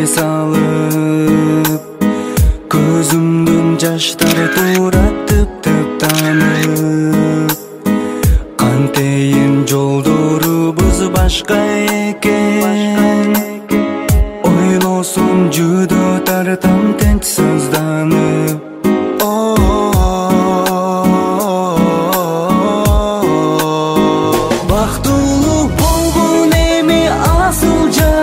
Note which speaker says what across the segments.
Speaker 1: салып, көзүмдүн жаштары туратып таптанып. Кантейин жолдорубуз башка экен, ойлосом жүдө тартам тынч сызданып. Бактылуу болгон эми асыл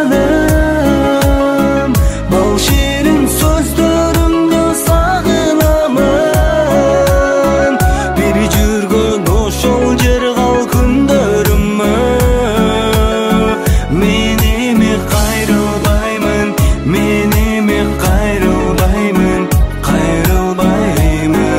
Speaker 1: жаным, бал шерин сөздөрүңдү сагынамын. Бир жүргөн ошол жер кал күндөрүмө, мен эми кайрылбаймын, мен эми кайрылбаймын, кайрылбаймын.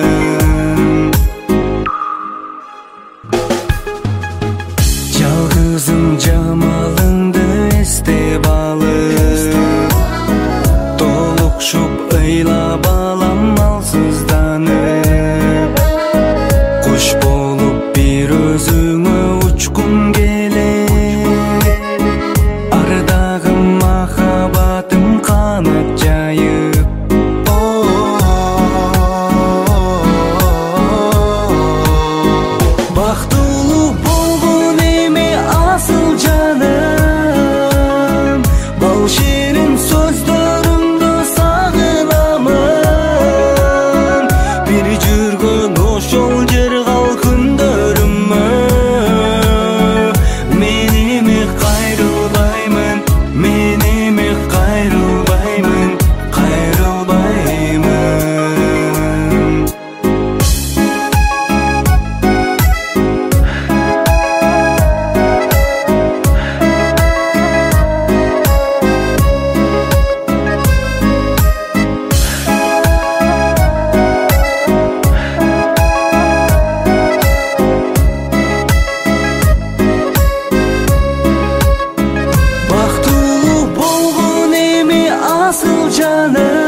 Speaker 1: Жалгызым жамалыңды эстеп алып, толукшуп ыйлап алам алсызданып. Куш болуп бир өзүңө учкум келет, ардагым махабатым канат жайып. Бактылуу болгон эми асыл жаным, бал шерин сөздөрүңдү сагынамын. Бир жүргөн ошол жер кал күндөрүмө, мен эми кайрылбаймын, мен эми кайрылбаймын, кайрылбаймын. Бактылуу болгон эми асыл жаным,